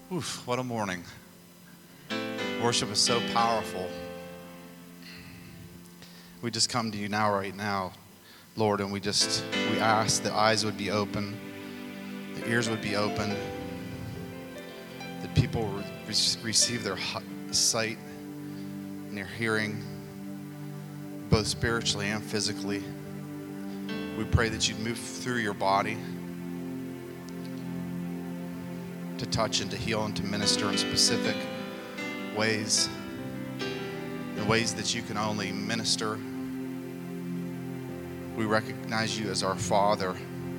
Oof, what a morning. Worship is so powerful. We just come to you right now, Lord, and we ask the eyes would be open, the ears would be open, that people would receive their sight and their hearing, both spiritually and physically. We pray that you'd move through your body to touch and to heal and to minister in specific ways, in ways that you can only minister. We recognize you as our Father,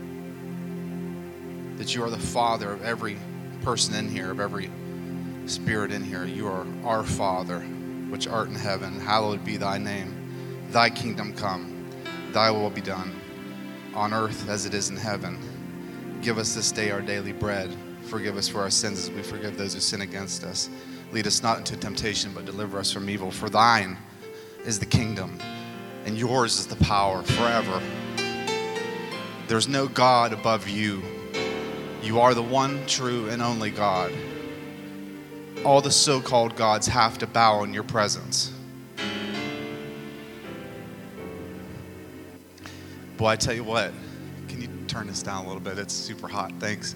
that you are the Father of every person in here, of every spirit in here. You are our Father, which art in heaven. Hallowed be thy name. Thy kingdom come. Thy will be done on earth as it is in heaven. Give us this day our daily bread. Forgive us for our sins as we forgive those who sin against us. Lead us not into temptation, but deliver us from evil. For thine is the kingdom, and yours is the power forever. There's no God above you. You are the one true and only God. All the so-called gods have to bow in your presence. Boy, I tell you what, can you turn this down a little bit? It's super hot, thanks.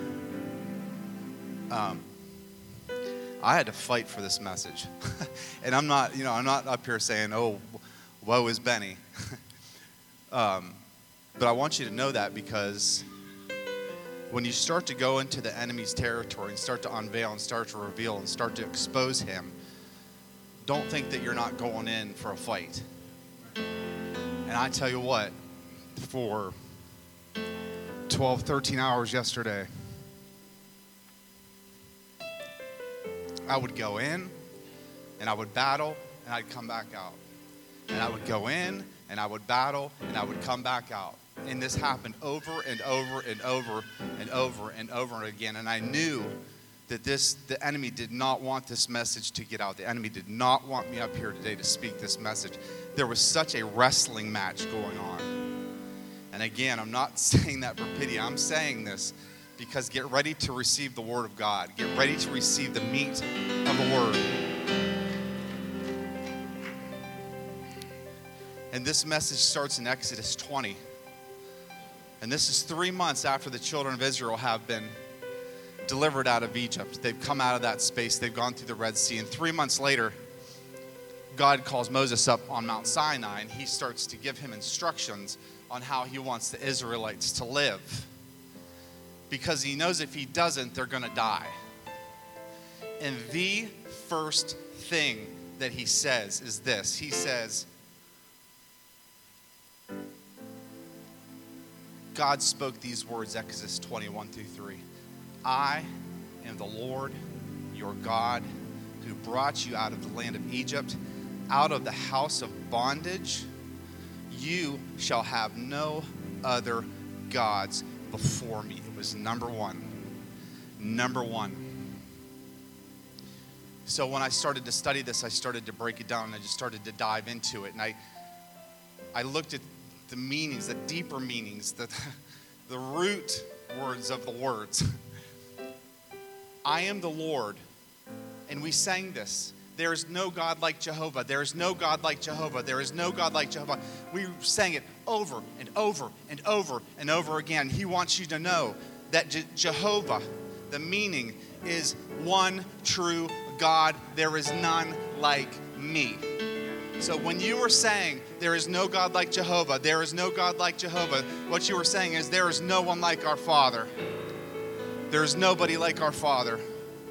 I had to fight for this message. And I'm not up here saying, oh, woe is Benny. But I want you to know that, because when you start to go into the enemy's territory and start to unveil and start to reveal and start to expose him, don't think that you're not going in for a fight. And I tell you what, for 12, 13 hours yesterday, I would go in, and I would battle, and I'd come back out. And I would go in, and I would battle, and I would come back out. And this happened over and over and over and over and over again. And I knew that the enemy did not want this message to get out. The enemy did not want me up here today to speak this message. There was such a wrestling match going on. And again, I'm not saying that for pity. I'm saying this because get ready to receive the Word of God. Get ready to receive the meat of the Word. And this message starts in Exodus 20. And this is 3 months after the children of Israel have been delivered out of Egypt. They've come out of that space. They've gone through the Red Sea. And 3 months later, God calls Moses up on Mount Sinai, and he starts to give him instructions on how he wants the Israelites to live. Because he knows if he doesn't, they're going to die. And the first thing that he says is this. He says, God spoke these words, Exodus 20:1-3. I am the Lord, your God, who brought you out of the land of Egypt, out of the house of bondage. You shall have no other gods before me. It was number one. Number one. So when I started to study this, I started to break it down, and I just started to dive into it. And I looked at the meanings, the deeper meanings, the root words of the words. I am the Lord. And we sang this. There is no God like Jehovah. There is no God like Jehovah. There is no God like Jehovah. We sang it over and over and over and over again. He wants you to know that Jehovah, the meaning is one true God. There is none like me. So when you were saying, there is no God like Jehovah, there is no God like Jehovah, what you were saying is, there is no one like our Father. There is nobody like our Father.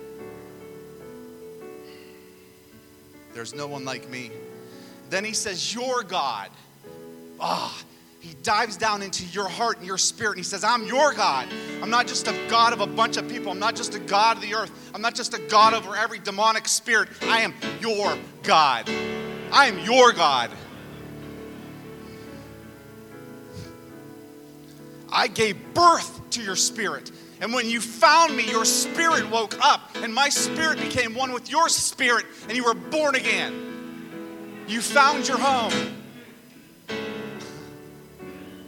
There's no one like me. Then he says, your God. He dives down into your heart and your spirit, and he says, I'm your God. I'm not just a God of a bunch of people. I'm not just a God of the earth. I'm not just a God over every demonic spirit. I am your God. I am your God. I gave birth to your spirit. And when you found me, your spirit woke up, and my spirit became one with your spirit, and you were born again. You found your home.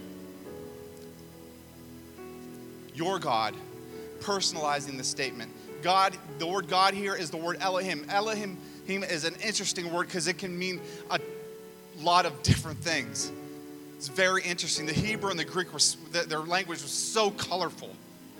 Your God, personalizing the statement, God, the word God here is the word Elohim. Elohim is an interesting word because it can mean a lot of different things. It's very interesting. The Hebrew and the Greek, their language was so colorful.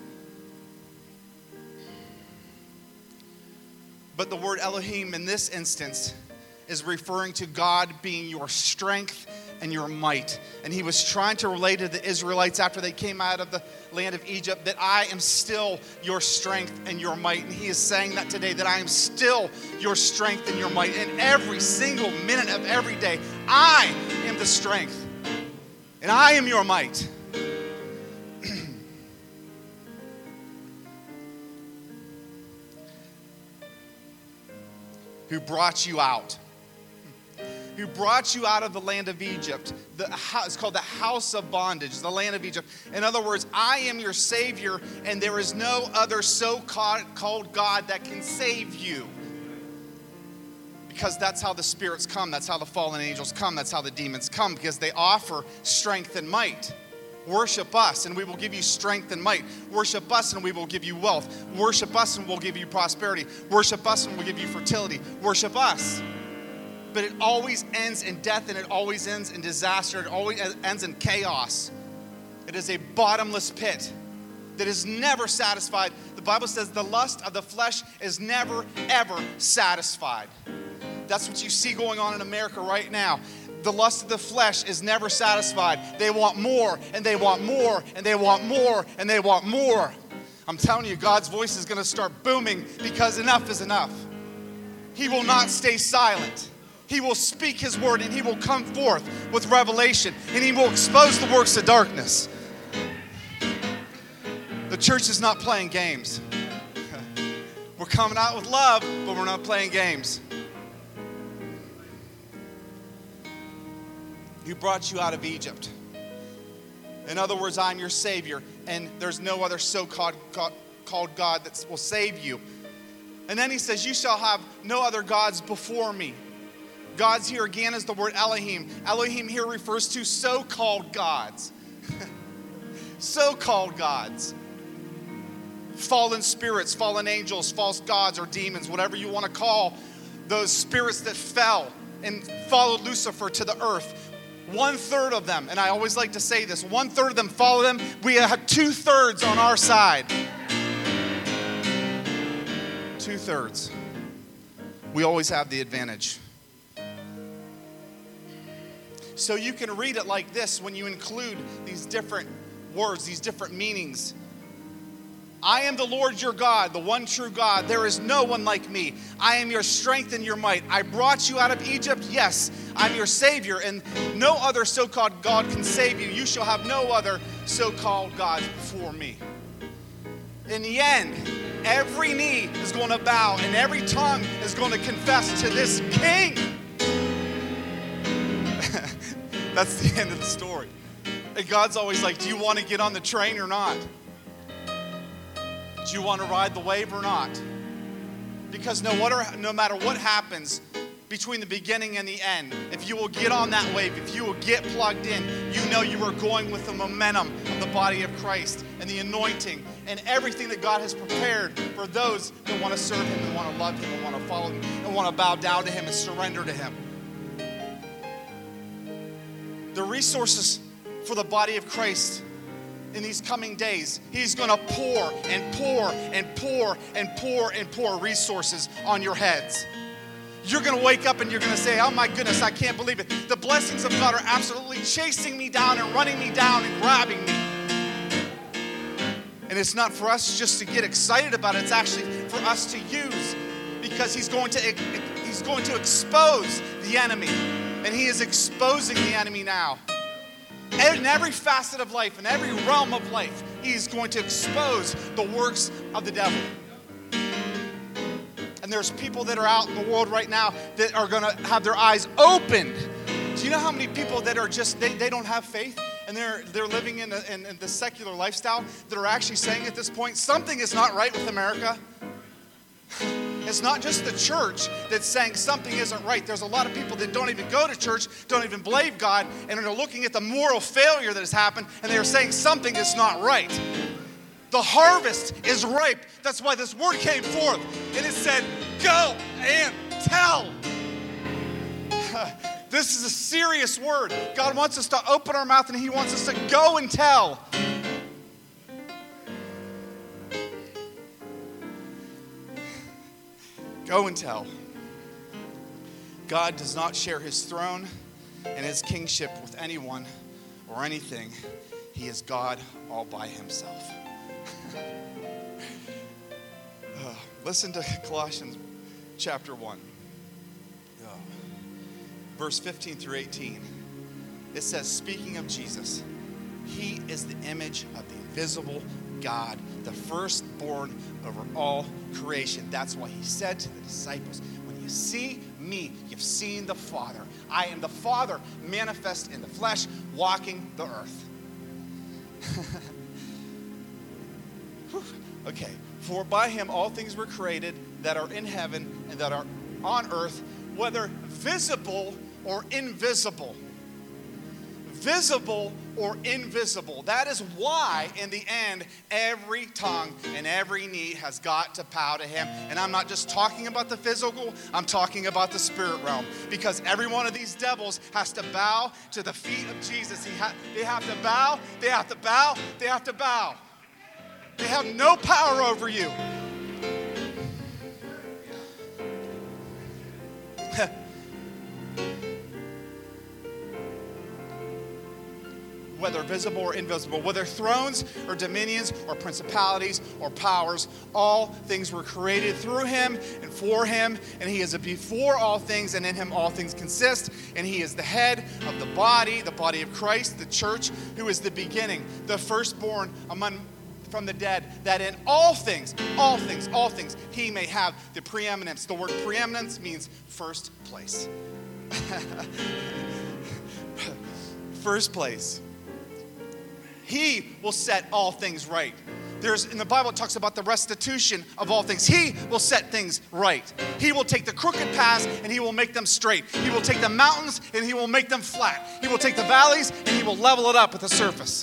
But the word Elohim in this instance is referring to God being your strength and your might. And he was trying to relate to the Israelites after they came out of the land of Egypt that I am still your strength and your might. And he is saying that today, that I am still your strength and your might. And every single minute of every day, I am the strength and I am your might. Who brought you out. Who brought you out of the land of Egypt. It's called the house of bondage, the land of Egypt. In other words, I am your Savior, and there is no other so-called God that can save you. Because that's how the spirits come. That's how the fallen angels come. That's how the demons come, because they offer strength and might. Worship us and we will give you strength and might. Worship us and we will give you wealth. Worship us and we'll give you prosperity. Worship us and we'll give you fertility. Worship us. But it always ends in death, and it always ends in disaster. It always ends in chaos. It is a bottomless pit that is never satisfied. The Bible says the lust of the flesh is never, ever satisfied. That's what you see going on in America right now. The lust of the flesh is never satisfied. They want more, and they want more, and they want more, and they want more. I'm telling you, God's voice is going to start booming, because enough is enough. He will not stay silent. He will speak his word, and he will come forth with revelation, and he will expose the works of darkness. The church is not playing games. We're coming out with love, but we're not playing games. Who brought you out of Egypt. In other words, I'm your Savior, and there's no other so-called God that will save you. And then he says, you shall have no other gods before me. Gods here again is the word Elohim. Elohim here refers to so-called gods. So-called gods. Fallen spirits, fallen angels, false gods, or demons, whatever you want to call those spirits that fell and followed Lucifer to the earth. 1/3 of them, and I always like to say this, 1/3 of them follow them. We have 2/3 on our side. 2/3. We always have the advantage. So you can read it like this when you include these different words, these different meanings. I am the Lord your God, the one true God. There is no one like me. I am your strength and your might. I brought you out of Egypt. Yes, I'm your Savior, and no other so-called God can save you. You shall have no other so-called gods before me. In the end, every knee is going to bow, and every tongue is going to confess to this King. That's the end of the story. And God's always like, do you want to get on the train or not? Do you want to ride the wave or not? Because no matter what happens between the beginning and the end, if you will get on that wave, if you will get plugged in, you know you are going with the momentum of the body of Christ and the anointing and everything that God has prepared for those that want to serve him and want to love him and want to follow him and want to bow down to him and surrender to him. The resources for the body of Christ in these coming days, he's going to pour and pour and pour and pour and pour resources on your heads. You're going to wake up and you're going to say, oh my goodness, I can't believe it. The blessings of God are absolutely chasing me down and running me down and grabbing me. And it's not for us just to get excited about it. It's actually for us to use, because he's going to expose the enemy. And he is exposing the enemy now. In every facet of life, in every realm of life, he's going to expose the works of the devil. And there's people that are out in the world right now that are going to have their eyes opened. Do you know how many people that are just, they don't have faith? And they're living in the secular lifestyle that are actually saying at this point, something is not right with America. It's not just the church that's saying something isn't right. There's a lot of people that don't even go to church, don't even believe God, and are looking at the moral failure that has happened, and they're saying something is not right. The harvest is ripe. That's why this word came forth. And it said, go and tell. This is a serious word. God wants us to open our mouth and he wants us to go and tell. Go and tell. God does not share his throne and his kingship with anyone or anything. He is God all by himself. Listen to Colossians chapter 1. Verse 15 through 18. It says, speaking of Jesus, he is the image of the invisible God, the firstborn over all creation. That's why he said to the disciples, when you see me, you've seen the Father. I am the Father manifest in the flesh, walking the earth. Okay. For by him all things were created that are in heaven and that are on earth, whether visible or invisible. Visible or invisible. That is why, in the end, every tongue and every knee has got to bow to him. And I'm not just talking about the physical, I'm talking about the spirit realm. Because every one of these devils has to bow to the feet of Jesus. They have to bow, they have to bow, they have to bow. They have no power over you. Whether visible or invisible, whether thrones or dominions or principalities or powers, all things were created through him and for him, and he is before all things, and in him all things consist, and he is the head of the body of Christ, the church, who is the beginning, the firstborn from the dead, that in all things, he may have the preeminence. The word preeminence means first place. First place. He will set all things right. In the Bible, it talks about the restitution of all things. He will set things right. He will take the crooked paths and he will make them straight. He will take the mountains and he will make them flat. He will take the valleys and he will level it up with the surface.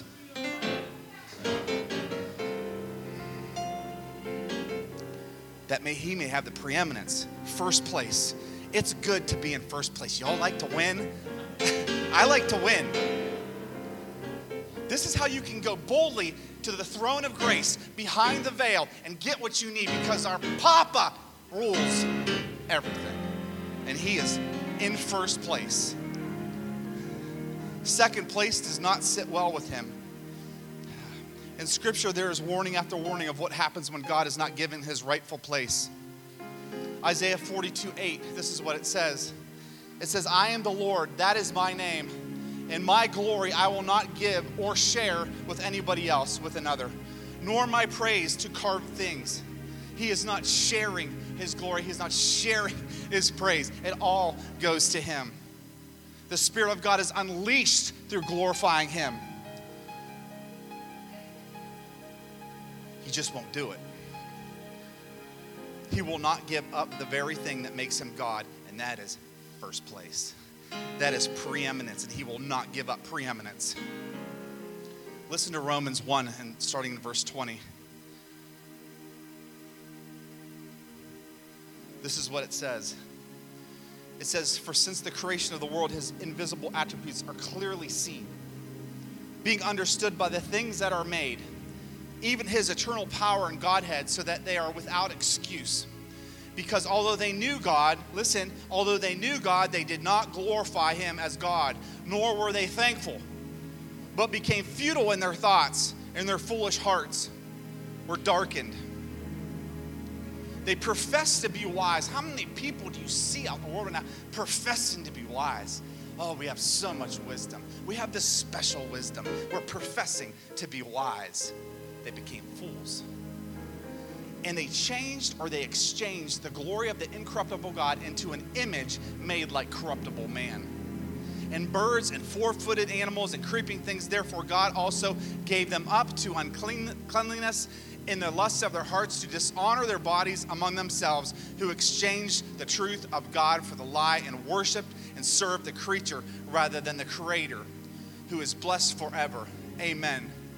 That he may have the preeminence, first place. It's good to be in first place. Y'all like to win? I like to win. This is how you can go boldly to the throne of grace behind the veil and get what you need, because our Papa rules everything. And he is in first place. Second place does not sit well with him. In Scripture, there is warning after warning of what happens when God is not given his rightful place. Isaiah 42:8, this is what it says. It says, I am the Lord, that is my name. And my glory I will not give or share with anybody else, with another, nor my praise to carved things. He is not sharing his glory. He is not sharing his praise. It all goes to him. The Spirit of God is unleashed through glorifying him. He just won't do it. He will not give up the very thing that makes him God, and that is first place. That is preeminence, and he will not give up preeminence. Listen to Romans 1, and starting in verse 20. This is what it says. It says, for since the creation of the world, his invisible attributes are clearly seen, being understood by the things that are made, even his eternal power and Godhead, so that they are without excuse. Because although they knew God, they did not glorify him as God, nor were they thankful, but became futile in their thoughts, and their foolish hearts were darkened. They profess to be wise. How many people do you see out in the world right now professing to be wise? Oh, we have so much wisdom. We have this special wisdom. We're professing to be wise. They became fools. And they exchanged the glory of the incorruptible God into an image made like corruptible man. And birds and four-footed animals and creeping things, therefore God also gave them up to uncleanness in the lusts of their hearts, to dishonor their bodies among themselves, who exchanged the truth of God for the lie, and worshiped and served the creature rather than the Creator, who is blessed forever. Amen.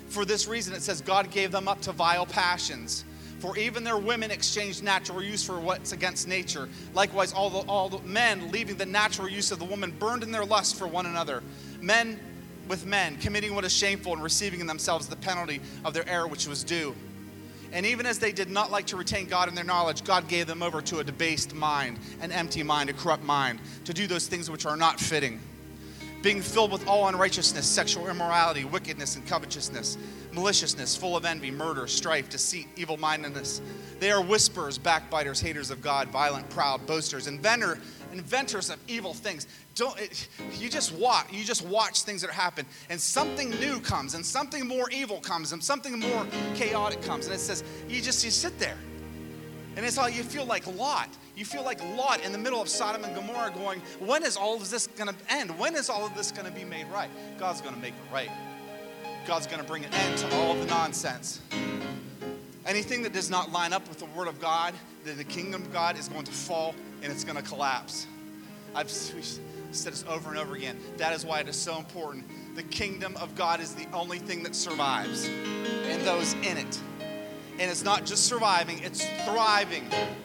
For this reason, it says, God gave them up to vile passions. For even their women exchanged natural use for what's against nature. Likewise, all the men, leaving the natural use of the woman, burned in their lust for one another. Men with men, committing what is shameful and receiving in themselves the penalty of their error which was due. And even as they did not like to retain God in their knowledge, God gave them over to a debased mind, an empty mind, a corrupt mind, to do those things which are not fitting. Being filled with all unrighteousness, sexual immorality, wickedness, and covetousness, maliciousness, full of envy, murder, strife, deceit, evil-mindedness. They are whisperers, backbiters, haters of God, violent, proud, boasters, inventors of evil things. You just watch things that happen, and something new comes, and something more evil comes, and something more chaotic comes. And it says, you sit there. And it's all, you feel like Lot. You feel like Lot in the middle of Sodom and Gomorrah going, when is all of this going to end? When is all of this going to be made right? God's going to make it right. God's going to bring an end to all of the nonsense. Anything that does not line up with the Word of God, then the kingdom of God is going to fall and it's going to collapse. I've said this over and over again. That is why it is so important. The kingdom of God is the only thing that survives, and those in it. And it's not just surviving, it's thriving.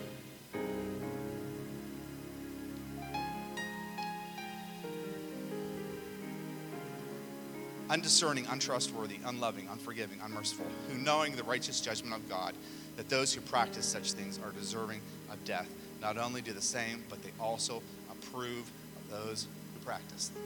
Undiscerning, untrustworthy, unloving, unforgiving, unmerciful, who knowing the righteous judgment of God, that those who practice such things are deserving of death. Not only do the same, but they also approve of those who practice them.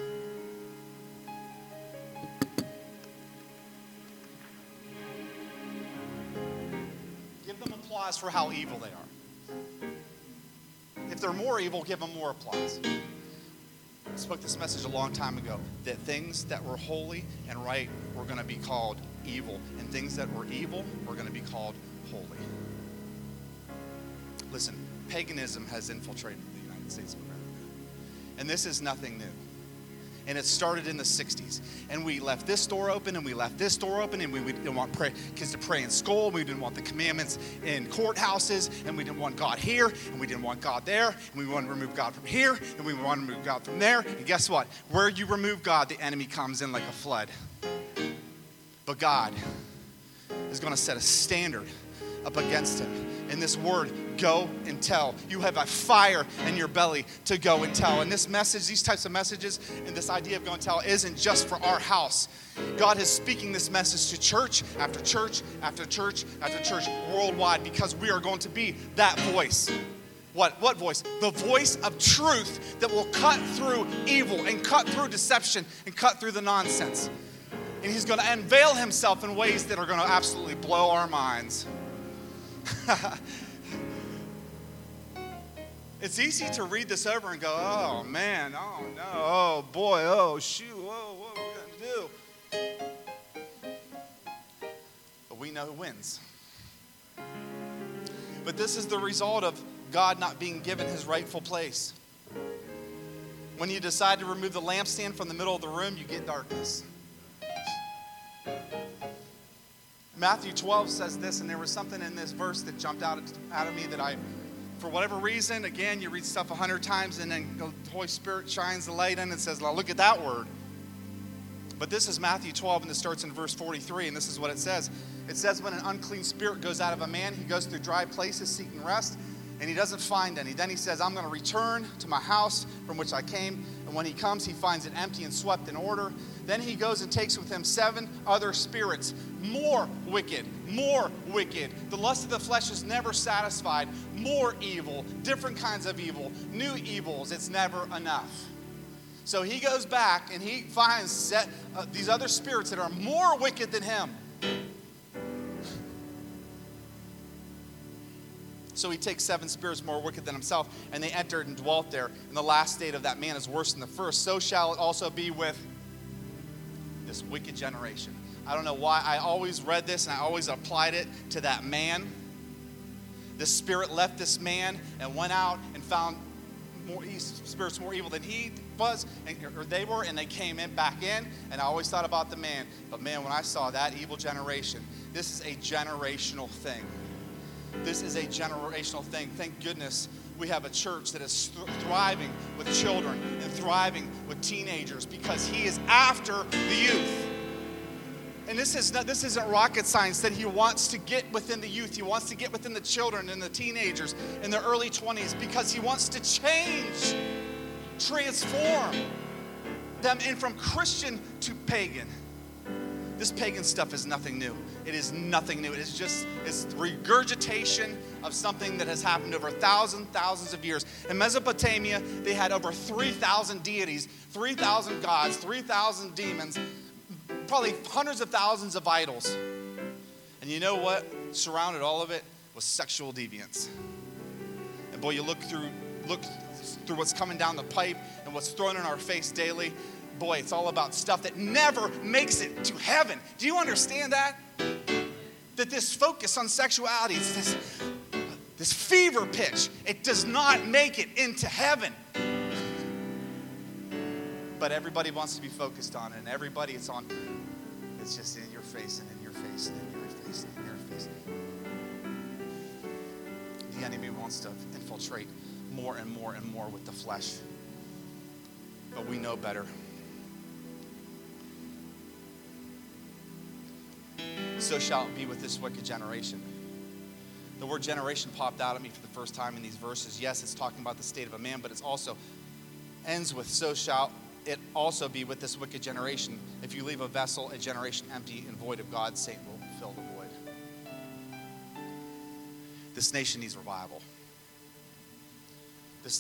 Give them applause for how evil they are. If they're more evil, give them more applause. I spoke this message a long time ago, that things that were holy and right were going to be called evil, and things that were evil were going to be called holy. Listen, paganism has infiltrated the United States of America, and this is nothing new. And it started in the 60s. And we left this door open, and we left this door open, and we didn't want kids to pray in school. We didn't want the commandments in courthouses, and we didn't want God here, and we didn't want God there, and we wanted to remove God from here, and we wanted to remove God from there. And guess what? Where you remove God, the enemy comes in like a flood. But God is going to set a standard up against him. In this word, go and tell. You have a fire in your belly to go and tell. And this message, these types of messages, and this idea of go and tell isn't just for our house. God is speaking this message to church after church after church after church worldwide, because we are going to be that voice. What voice? The voice of truth that will cut through evil and cut through deception and cut through the nonsense. And he's going to unveil himself in ways that are going to absolutely blow our minds. It's easy to read this over and go, oh man, oh no, oh boy, oh shoot, oh, what are we going to do? But we know who wins. But this is the result of God not being given his rightful place. When you decide to remove the lampstand from the middle of the room, you get darkness. Matthew 12 says this, and there was something in this verse that jumped out of me that for whatever reason, again, you read stuff 100 times and then the Holy Spirit shines the light in and says, well, look at that word. But this is Matthew 12, and it starts in verse 43, and this is what it says. It says, when an unclean spirit goes out of a man, he goes through dry places seeking rest, and he doesn't find any. Then he says, I'm going to return to my house from which I came. And when he comes, he finds it empty and swept in order. Then he goes and takes with him 7 other spirits, more wicked. The lust of the flesh is never satisfied. More evil, different kinds of evil, new evils. It's never enough. So he goes back and he finds these other spirits that are more wicked than him. So he takes 7 spirits more wicked than himself, and they entered and dwelt there. And the last state of that man is worse than the first. So shall it also be with this wicked generation. I don't know why I always read this and I always applied it to that man. The spirit left this man and went out and found spirits more evil than he was, or they were, and they came back in, and I always thought about the man. But man, when I saw that evil generation, this is a generational thing. This is a generational thing. Thank goodness we have a church that is thriving with children and thriving with teenagers, because he is after the youth. And this isn't rocket science, that he wants to get within the youth. He wants to get within the children and the teenagers in their early 20s because he wants to change, transform them in from Christian to pagan. This pagan stuff is nothing new. It is nothing new. It's regurgitation of something that has happened over thousands of years. In Mesopotamia, they had over 3,000 deities, 3,000 gods, 3,000 demons, probably hundreds of thousands of idols. And you know what surrounded all of it? Was sexual deviance. And boy, you look through what's coming down the pipe and what's thrown in our face daily. Boy, it's all about stuff that never makes it to heaven. Do you understand that? That this focus on sexuality, it's this fever pitch, it does not make it into heaven. But everybody wants to be focused on it, and everybody it's just in your face and in your face and in your face and in your face. The enemy wants to infiltrate more and more and more with the flesh. But we know better. So shall it be with this wicked generation. The word generation popped out at me for the first time in these verses. Yes, it's talking about the state of a man, but it also ends with so shall it also be with this wicked generation. If you leave a vessel, a generation empty and void of God, Satan will fill the void. This nation needs revival. This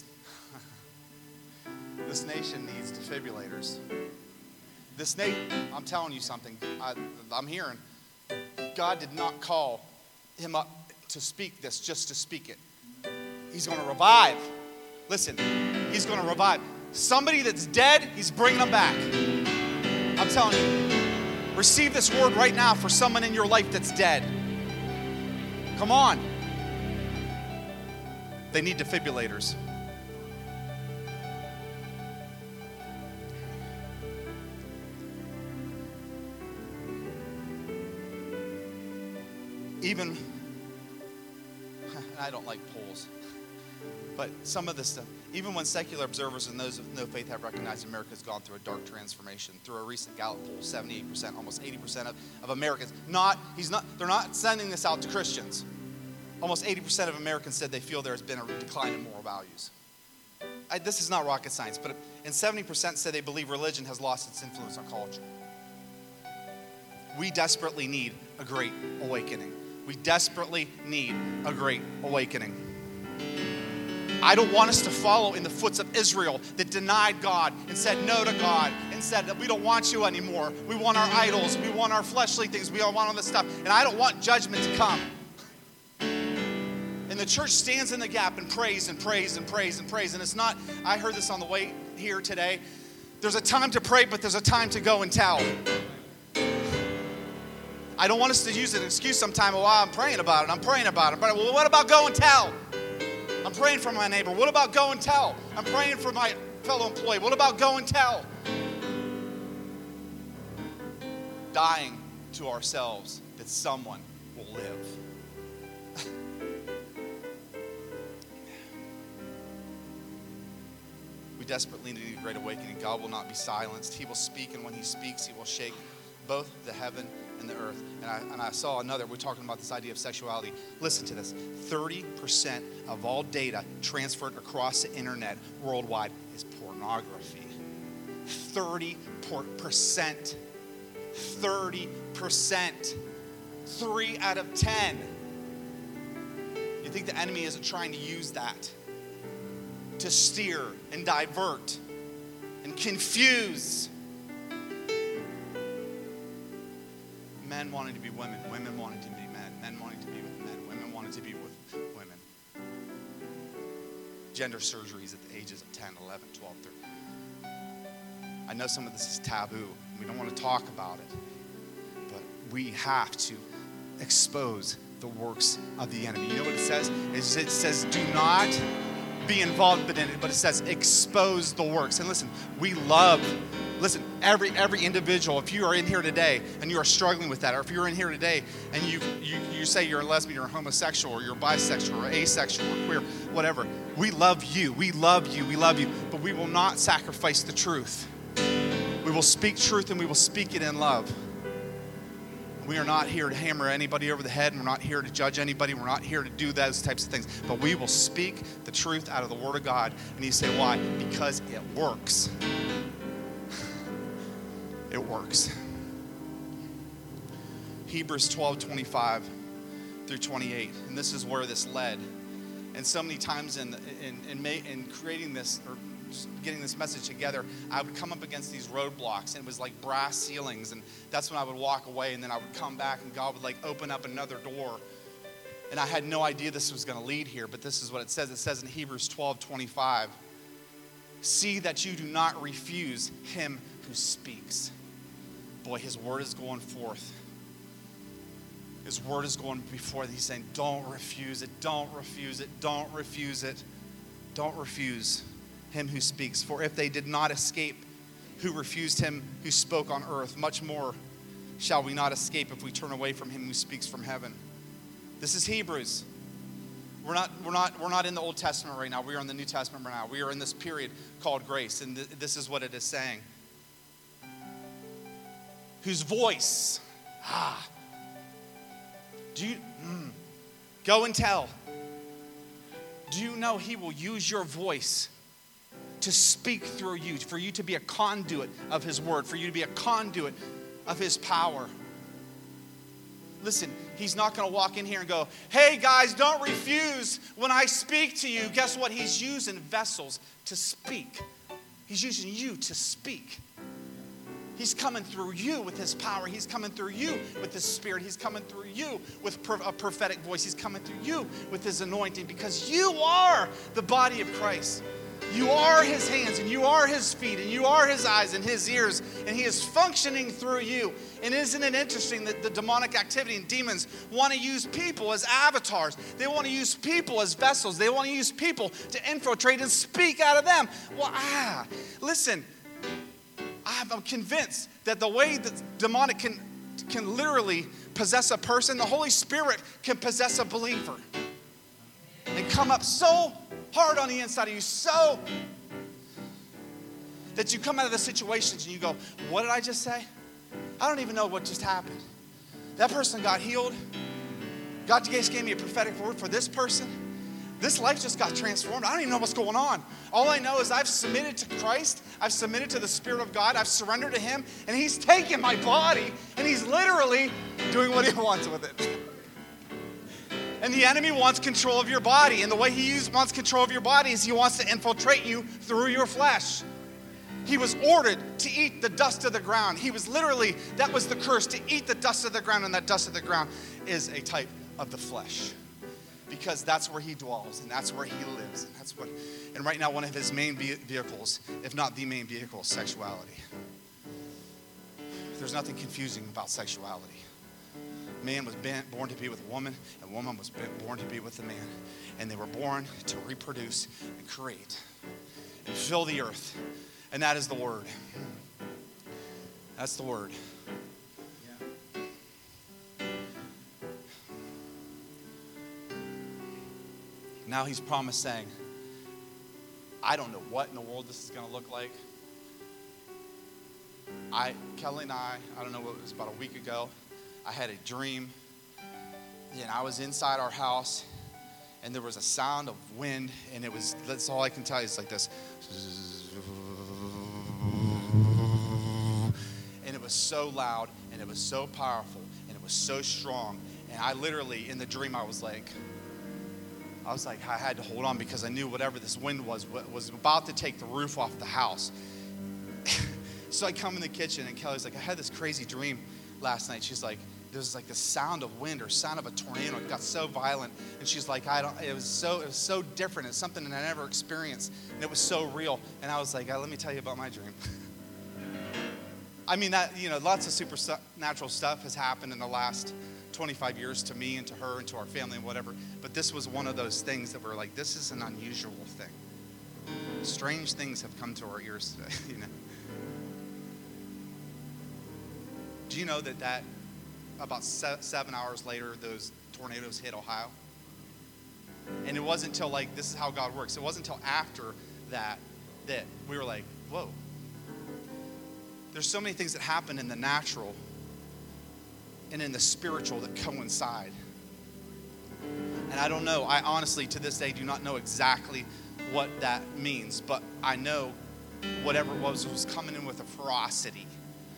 nation needs defibrillators. I'm telling you something. I'm hearing. God did not call him up to speak this just to speak it. He's going to revive. Listen, he's going to revive. Somebody that's dead, he's bringing them back. I'm telling you. Receive this word right now for someone in your life that's dead. Come on. They need defibrillators. Even, I don't like polls, but some of this stuff, even when secular observers and those of no faith have recognized America's gone through a dark transformation. Through a recent Gallup poll, 78%, almost 80% of Americans, they're not sending this out to Christians. Almost 80% of Americans said they feel there has been a decline in moral values. This is not rocket science, and 70% say they believe religion has lost its influence on culture. We desperately need a great awakening. We desperately need a great awakening. I don't want us to follow in the footsteps of Israel that denied God and said no to God and said that we don't want you anymore. We want our idols. We want our fleshly things. We don't want all this stuff. And I don't want judgment to come. And the church stands in the gap and prays and prays and prays and prays. And it's not, I heard this on the way here today. There's a time to pray, but there's a time to go and tell. I don't want us to use an excuse sometime. Well, I'm praying about it. But well, what about go and tell? I'm praying for my neighbor. What about go and tell? I'm praying for my fellow employee. What about go and tell? Dying to ourselves that someone will live. We desperately need a great awakening. God will not be silenced. He will speak, and when he speaks, he will shake both the heaven and the earth. And I saw another, we're talking about this idea of sexuality. Listen to this. 30% of all data transferred across the internet worldwide is pornography. 30%. 30%. 3 out of 10. You think the enemy isn't trying to use that to steer and divert and confuse? Men wanting to be women, women wanting to be men, men wanting to be with men, women wanting to be with women. Gender surgeries at the ages of 10, 11, 12, 13. I know some of this is taboo. We don't want to talk about it. But we have to expose the works of the enemy. You know what it says? It says, do not be involved in it, but it says expose the works. And listen, every individual, if you are in here today and you are struggling with that, or if you're in here today and you say you're a lesbian or a homosexual or you're bisexual or asexual or queer, whatever, we love you, but we will not sacrifice the truth. We will speak truth and we will speak it in love. We are not here to hammer anybody over the head, and we're not here to judge anybody. We're not here to do those types of things. But we will speak the truth out of the Word of God. And you say, why? Because it works. It works. Hebrews 12:25 through 28. And this is where this led. And so many times in creating this, or getting this message together, I would come up against these roadblocks, and it was like brass ceilings, and that's when I would walk away, and then I would come back, and God would like open up another door. And I had no idea this was going to lead here, but this is what it says. It says in Hebrews 12:25, see that you do not refuse him who speaks. Boy, his word is going forth. His word is going before. He's saying, don't refuse it, don't refuse it, don't refuse it, don't refuse him who speaks. For if they did not escape who refused him who spoke on earth, much more shall we not escape if we turn away from him who speaks from heaven. This is Hebrews. We're not in the Old Testament right now. We are in the New Testament right now. We are in this period called grace, and this is what it is saying. Whose voice, go and tell. Do you know he will use your voice to speak through you, for you to be a conduit of his word, for you to be a conduit of his power? Listen, he's not going to walk in here and go, hey guys, don't refuse when I speak to you. Guess what? He's using vessels to speak. He's using you to speak. He's coming through you with his power. He's coming through you with his spirit. He's coming through you with a prophetic voice. He's coming through you with his anointing, because you are the body of Christ. You are his hands, and you are his feet, and you are his eyes and his ears, and he is functioning through you. And isn't it interesting that the demonic activity and demons want to use people as avatars? They want to use people as vessels. They want to use people to infiltrate and speak out of them. Well, listen, I'm convinced that the way that demonic can literally possess a person, the Holy Spirit can possess a believer and come up so hard on the inside of you, so that you come out of the situations and you go, what did I just say? I don't even know what just happened. That person got healed. God just gave me a prophetic word for this person. This life just got transformed. I don't even know what's going on. All I know is I've submitted to Christ. I've submitted to the Spirit of God. I've surrendered to him, and he's taken my body, and he's literally doing what he wants with it. And the enemy wants control of your body. And the way he wants control of your body is he wants to infiltrate you through your flesh. He was ordered to eat the dust of the ground. He was literally, that was the curse, to eat the dust of the ground. And that dust of the ground is a type of the flesh, because that's where he dwells, and that's where he lives. And right now, one of his main vehicles, if not the main vehicle, is sexuality. There's nothing confusing about sexuality. Man was born to be with a woman, and woman was born to be with a man. And they were born to reproduce and create and fill the earth. And that is the word. That's the word. Now he's promised, saying, I don't know what in the world this is going to look like. Kelly and I don't know, it was about a week ago, I had a dream, and I was inside our house, and there was a sound of wind, and that's all I can tell you, it's like this. And it was so loud, and it was so powerful, and it was so strong, and I literally, in the dream, I was like, I had to hold on, because I knew whatever this wind was about to take the roof off the house. So I come in the kitchen, and Kelly's like, I had this crazy dream last night. She's like, there's like the sound of wind or sound of a tornado. It got so violent. And she's like, it was so different. It's something that I never experienced. And it was so real. And I was like, let me tell you about my dream. I mean, lots of supernatural stuff has happened in the last 25 years to me and to her and to our family and whatever. But this was one of those things that were like, this is an unusual thing. Strange things have come to our ears today, Do you know that about 7 hours later, those tornadoes hit Ohio? And it wasn't until, this is how God works. It wasn't until after that we were like, whoa. There's so many things that happen in the natural and in the spiritual that coincide. And I don't know, I honestly to this day do not know exactly what that means, but I know whatever it was coming in with a ferocity.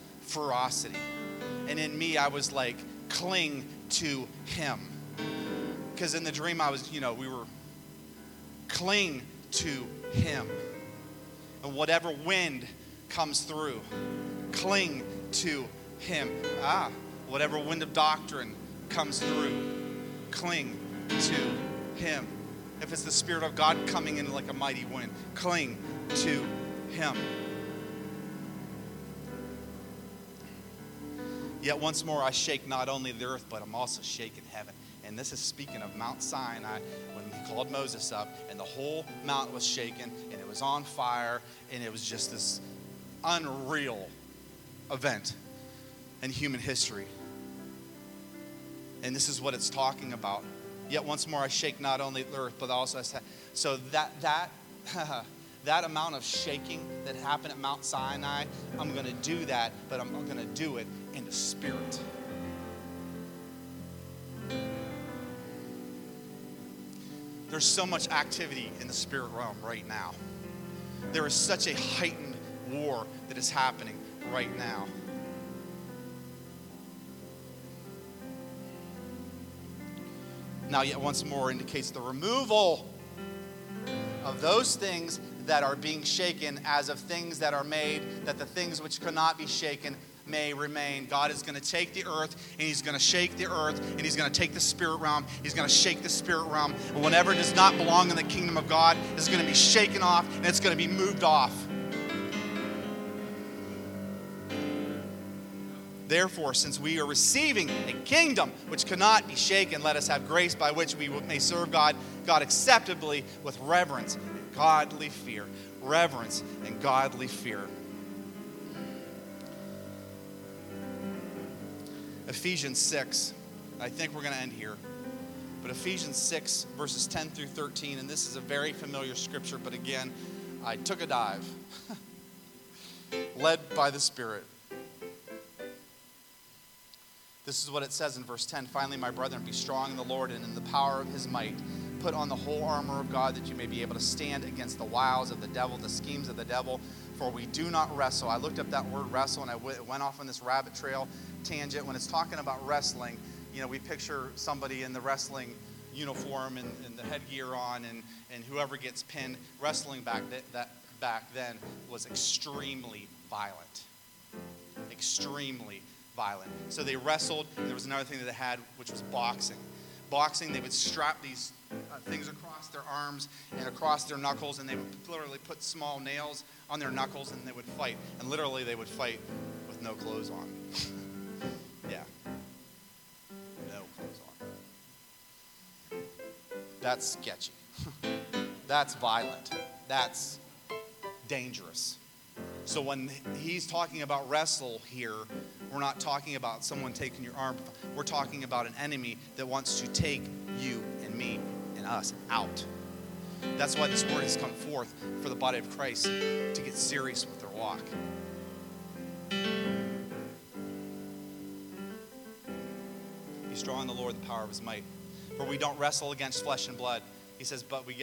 And in me, I was like, cling to him. Because in the dream, I was, we were cling to him. And whatever wind comes through, cling to him. Whatever wind of doctrine comes through, cling to him. If it's the Spirit of God coming in like a mighty wind, cling to him. Yet once more I shake not only the earth, but I'm also shaking heaven. And this is speaking of Mount Sinai, when he called Moses up, and the whole mountain was shaken, and it was on fire, and it was just this unreal event in human history. And this is what it's talking about. Yet once more I shake not only the earth, but also so that amount of shaking that happened at Mount Sinai, I'm going to do that, but I'm going to do it in the Spirit. There's so much activity in the spirit realm right now. There is such a heightened war that is happening right now. Now, yet once more indicates the removal of those things that are being shaken as of things that are made, that the things which could not be shaken may remain. God is going to take the earth, and he's going to shake the earth, and he's going to take the spirit realm. He's going to shake the spirit realm. And whatever does not belong in the kingdom of God is going to be shaken off, and it's going to be moved off. Therefore, since we are receiving a kingdom which cannot be shaken, let us have grace by which we may serve God acceptably with reverence and godly fear. Reverence and godly fear. Ephesians 6, I think we're going to end here. But Ephesians 6, verses 10 through 13, and this is a very familiar scripture, but again, I took a dive. Led by the Spirit. This is what it says in verse 10. Finally, my brethren, be strong in the Lord and in the power of his might. Put on the whole armor of God that you may be able to stand against the wiles of the devil, the schemes of the devil. For we do not wrestle. I looked up that word wrestle, and I went off on this rabbit trail tangent. When it's talking about wrestling, we picture somebody in the wrestling uniform and the headgear on, and whoever gets pinned. Wrestling back then was extremely violent. Extremely violent. So they wrestled, and there was another thing that they had, which was boxing. Boxing, they would strap these things across their arms and across their knuckles, and they would literally put small nails on their knuckles, and they would fight. And literally, they would fight with no clothes on. Yeah. No clothes on. That's sketchy. That's violent. That's dangerous. So when he's talking about wrestle here, we're not talking about someone taking your arm. We're talking about an enemy that wants to take you and me and us out. That's why this word has come forth for the body of Christ to get serious with their walk. Be strong in the Lord, the power of his might. For we don't wrestle against flesh and blood. He says,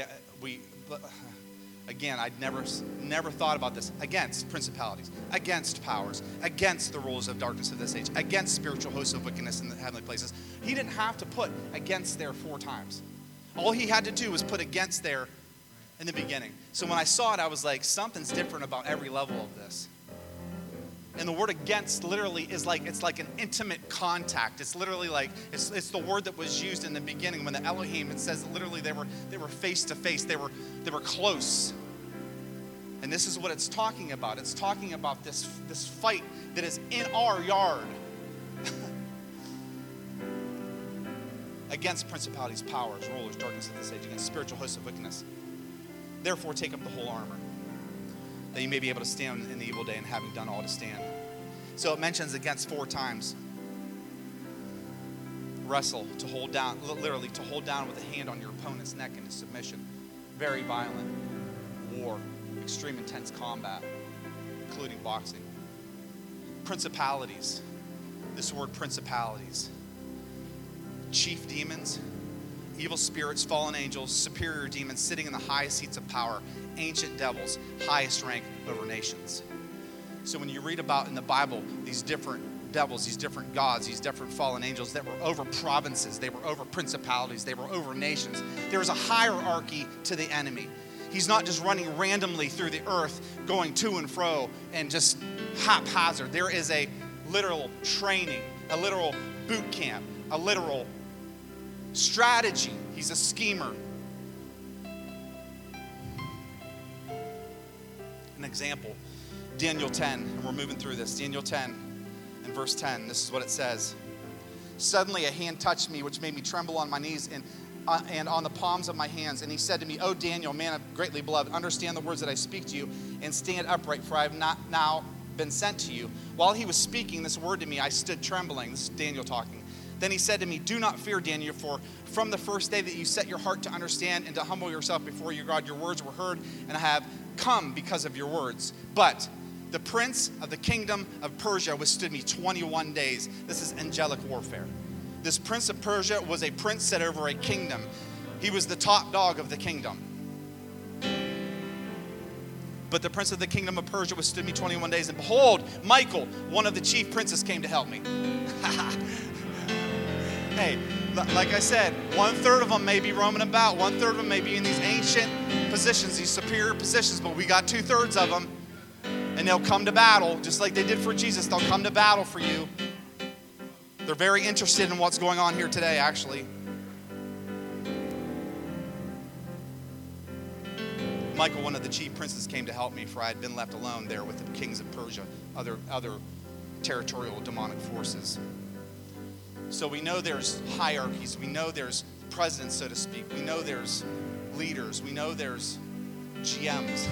again, I'd never thought about this. Against principalities, against powers, against the rulers of darkness of this age, against spiritual hosts of wickedness in the heavenly places. He didn't have to put against there 4 times. All he had to do was put against there in the beginning. So when I saw it, I was like, something's different about every level of this. And the word against literally is it's like an intimate contact. It's literally like, it's the word that was used in the beginning when the Elohim, it says that literally they were face to face. They were close. And this is what it's talking about. It's talking about this fight that is in our yard. Against principalities, powers, rulers, darkness of this age, against spiritual hosts of wickedness. Therefore, take up the whole armor, that you may be able to stand in the evil day, and having done all to stand. So it mentions against 4 times. Wrestle, to hold down, literally to hold down with a hand on your opponent's neck into submission. Very violent war, extreme intense combat, including boxing. Principalities. This word principalities, chief demons, evil spirits, fallen angels, superior demons sitting in the highest seats of power, ancient devils, highest rank over nations. So when you read about in the Bible these different devils, these different gods, these different fallen angels that were over provinces, they were over principalities, they were over nations, there was a hierarchy to the enemy. He's not just running randomly through the earth, going to and fro and just haphazard. There is a literal training, a literal boot camp, a literal strategy. He's a schemer. An example, Daniel 10, and we're moving through this. Daniel 10 and verse 10, this is what it says. Suddenly a hand touched me, which made me tremble on my knees and on the palms of my hands. And he said to me, "O Daniel, man of greatly beloved, understand the words that I speak to you and stand upright, for I have not now been sent to you." While he was speaking this word to me, I stood trembling. This is Daniel talking. Then he said to me, "Do not fear, Daniel, for from the first day that you set your heart to understand and to humble yourself before your God, your words were heard, and I have come because of your words. But the prince of the kingdom of Persia withstood me 21 days. This is angelic warfare. This prince of Persia was a prince set over a kingdom. He was the top dog of the kingdom. But the prince of the kingdom of Persia withstood me 21 days. And behold, Michael, one of the chief princes, came to help me. Hey, like I said, 1/3 of them may be roaming about. 1/3 of them may be in these ancient positions, these superior positions. But we got 2/3 of them. And they'll come to battle, just like they did for Jesus. They'll come to battle for you. They're very interested in what's going on here today, actually. Michael, one of the chief princes, came to help me, for I had been left alone there with the kings of Persia, other territorial demonic forces. So we know there's hierarchies. We know there's presidents, so to speak. We know there's leaders. We know there's GMs.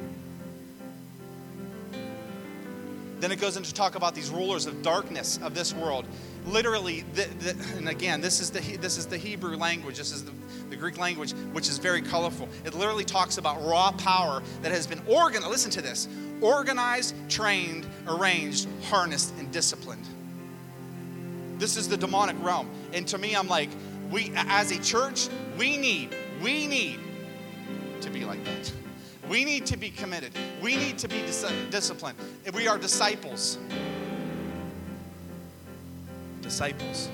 Then it goes into talk about these rulers of darkness of this world. Literally, and again, this is the Hebrew language. This is the Greek language, which is very colorful. It literally talks about raw power that has been organized. Listen to this: organized, trained, arranged, harnessed, and disciplined. This is the demonic realm. And to me, I'm like, we as a church, we need to be like that. We need to be committed. We need to be disciplined. We are disciples. Disciples.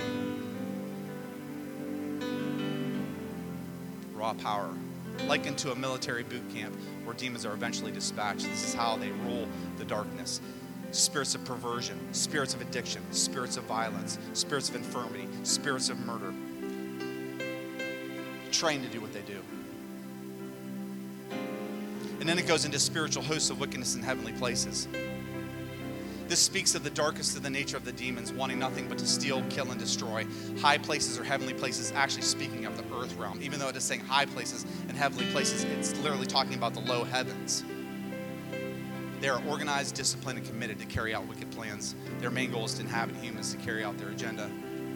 Raw power. Likened to a military boot camp where demons are eventually dispatched. This is how they rule the darkness. Spirits of perversion, spirits of addiction, spirits of violence, spirits of infirmity, spirits of murder. Trained to do what they do. And then it goes into spiritual hosts of wickedness in heavenly places. This speaks of the darkest of the nature of the demons, wanting nothing but to steal, kill, and destroy. High places or heavenly places, actually speaking of the earth realm. Even though it is saying high places and heavenly places, it's literally talking about the low heavens. They are organized, disciplined, and committed to carry out wicked plans. Their main goal is to inhabit humans to carry out their agenda.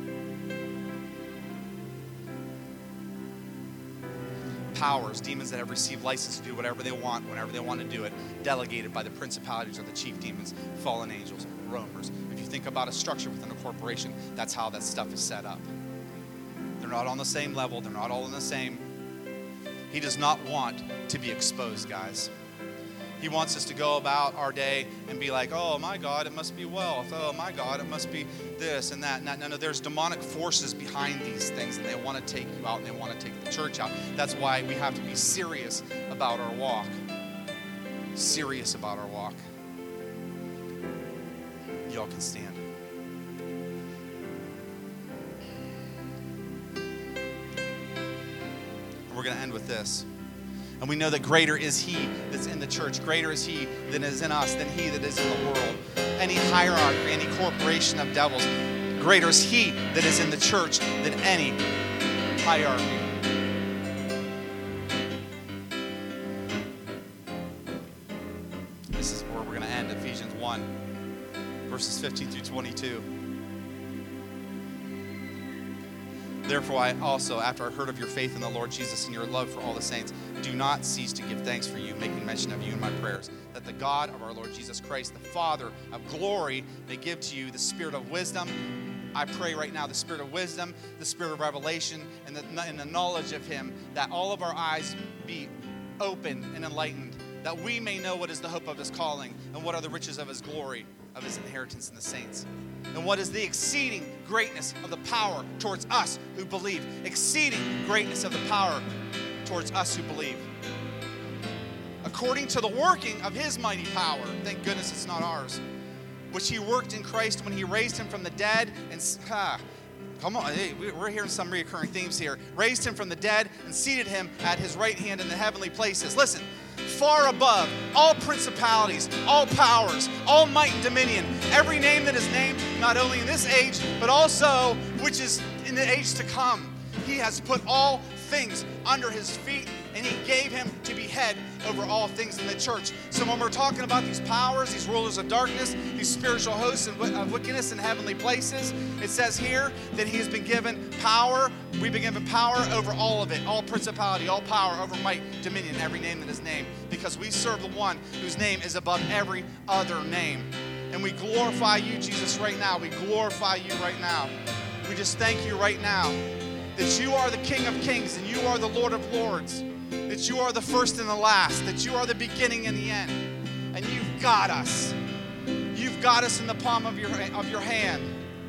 Powers, demons that have received license to do whatever they want, whenever they want to do it, delegated by the principalities or the chief demons, fallen angels, roamers. If you think about a structure within a corporation, that's how that stuff is set up. They're not on the same level. They're not all in the same. He does not want to be exposed, guys. He wants us to go about our day and be like, oh my God, it must be wealth. Oh my God, it must be this and that. No, there's demonic forces behind these things, and they want to take you out and they want to take the church out. That's why we have to be serious about our walk. Serious about our walk. Y'all can stand. We're going to end with this. And we know that greater is he that's in the church. Greater is he that is in us than he that is in the world. Any hierarchy, any corporation of devils, greater is he that is in the church than any hierarchy. This is where we're going to end, Ephesians 1, verses 15 through 22. Therefore, I also, after I heard of your faith in the Lord Jesus and your love for all the saints, do not cease to give thanks for you, making mention of you in my prayers, that the God of our Lord Jesus Christ, the Father of glory, may give to you the spirit of wisdom. I pray right now the spirit of wisdom, the spirit of revelation, and the knowledge of him, that all of our eyes be open and enlightened, that we may know what is the hope of his calling and what are the riches of his glory, of his inheritance in the saints. And what is the exceeding greatness of the power towards us who believe? Exceeding greatness of the power towards us who believe. According to the working of his mighty power, thank goodness it's not ours, which he worked in Christ when he raised him from the dead and... Come on, hey, we're hearing some recurring themes here. Raised him from the dead and seated him at his right hand in the heavenly places. Listen, far above all principalities, all powers, all might and dominion, every name that is named, not only in this age, but also which is in the age to come. He has put all things under his feet, and he gave him to be head over all things in the church. So when we're talking about these powers, these rulers of darkness, these spiritual hosts of wickedness in heavenly places, it says here that he has been given power. We've been given power over all of it, all principality, all power over might, dominion, every name that is named, because we serve the one whose name is above every other name. And we glorify you, Jesus, right now. We glorify you right now. We just thank you right now that you are the King of Kings and you are the Lord of Lords, that you are the first and the last, that you are the beginning and the end, and you've got us. You've got us in the palm of your hand.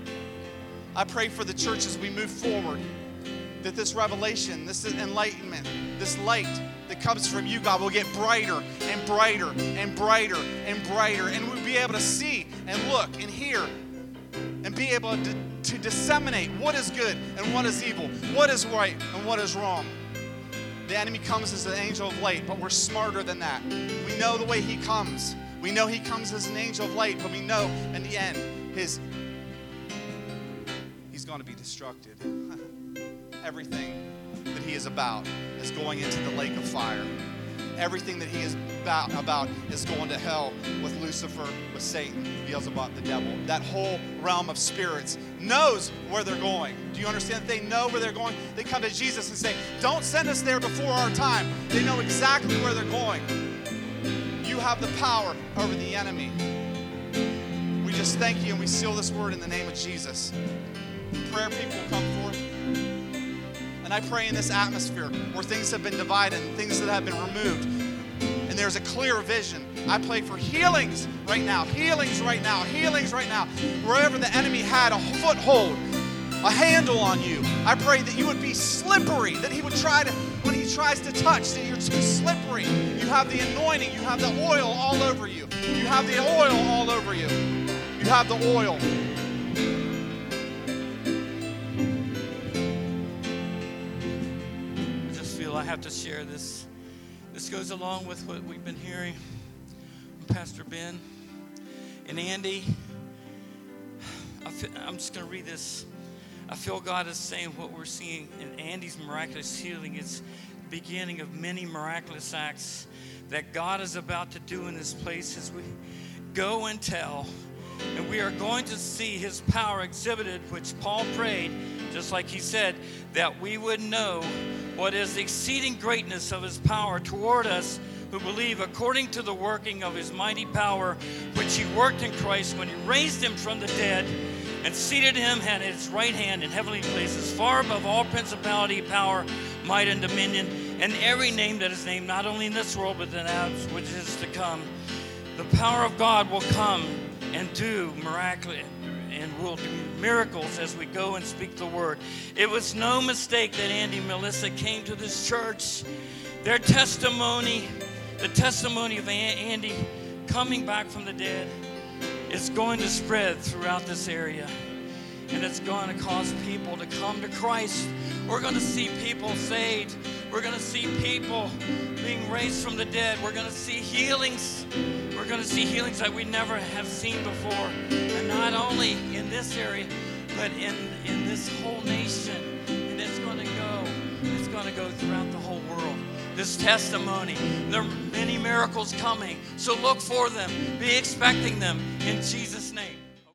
I pray for the church as we move forward, that this revelation, this enlightenment, this light that comes from you, God, will get brighter and brighter and brighter and brighter, and we'll be able to see and look and hear and be able to disseminate what is good and what is evil, what is right and what is wrong. The enemy comes as an angel of light, but we're smarter than that. We know the way he comes. We know he comes as an angel of light, but we know in the end he's going to be destructed. Everything that he is about is going into the lake of fire. Everything that he is about is going to hell with Lucifer, with Satan, Beelzebub, the devil. That whole realm of spirits knows where they're going. Do you understand that they know where they're going? They come to Jesus and say, don't send us there before our time. They know exactly where they're going. You have the power over the enemy. We just thank you and we seal this word in the name of Jesus. Prayer people come forth. And I pray in this atmosphere where things have been divided and things that have been removed, and there's a clear vision. I pray for healings right now, healings right now, healings right now. Wherever the enemy had a foothold, a handle on you, I pray that you would be slippery, that he would try to, when he tries to touch, that you're too slippery. You have the anointing, you have the oil all over you. You have the oil all over you. You have the oil. I have to share this. This goes along with what we've been hearing from Pastor Ben and Andy. I'm just going to read this. I feel God is saying what we're seeing in Andy's miraculous healing is the beginning of many miraculous acts that God is about to do in this place as we go and tell. And we are going to see his power exhibited, which Paul prayed, just like he said, that we would know what is the exceeding greatness of his power toward us who believe, according to the working of his mighty power, which he worked in Christ when he raised him from the dead and seated him at his right hand in heavenly places, far above all principality, power, might, and dominion, and every name that is named, not only in this world, but in that which is to come. The power of God will come and do miraculous, and we'll do miracles as we go and speak the word. It was no mistake that Andy and Melissa came to this church. Their testimony, the testimony of Andy coming back from the dead, is going to spread throughout this area. And it's going to cause people to come to Christ. We're going to see people saved. We're going to see people being raised from the dead. We're going to see healings. We're going to see healings that we never have seen before. And not only in this area, but in this whole nation. And it's going to go throughout the whole world. This testimony. There are many miracles coming. So look for them. Be expecting them in Jesus' name.